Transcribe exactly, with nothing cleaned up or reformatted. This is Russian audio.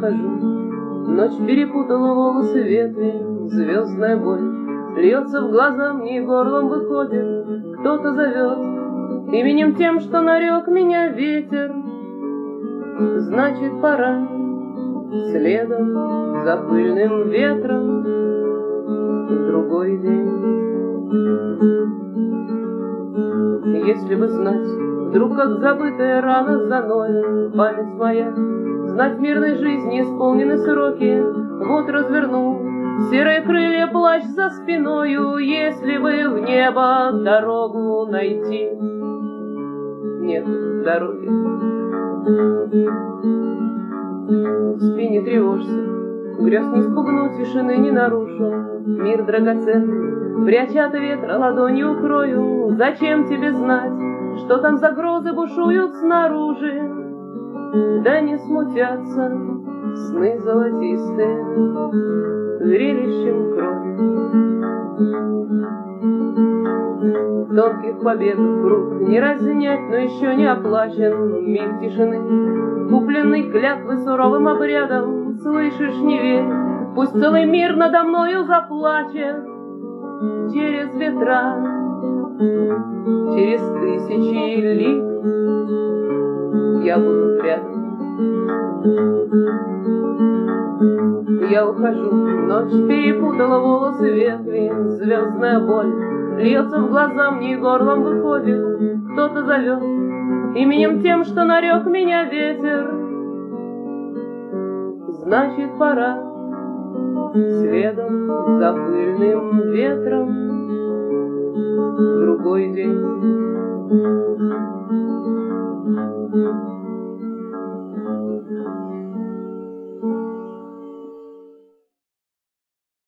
ухожу. Ночь перепутала волосы ветви, звездная боль льется в глаза, мне горлом выходит. Кто-то зовет именем тем, что нарек меня ветер. Значит, пора следом за пыльным ветром в другой день. Если бы знать, вдруг как забытая рана заноет память моя, знать мирной жизни исполнены сроки, вот развернул серые крылья плащ за спиною. Если бы в небо дорогу найти, нет дороги. Спи, не тревожься, грез не спугну, тишины не нарушу. Мир драгоценный, пряча от ветра, ладонью укрою. Зачем тебе знать, что там за грозы бушуют снаружи? Да не смутятся сны золотистые зрелищем крови. Тонких побед круг не разнять, но еще не оплачен миг тишины, купленный клятвы суровым обрядом. Слышишь, не верь, пусть целый мир надо мною заплачет. Через ветра, через тысячи лик я буду рядом. Я ухожу, ночь перепутала волосы ветви, звездная боль льется в глаза, мне горлом выходит. Кто-то зовет именем тем, что нарек меня ветер. Значит, пора следом за пыльным ветром в другой день.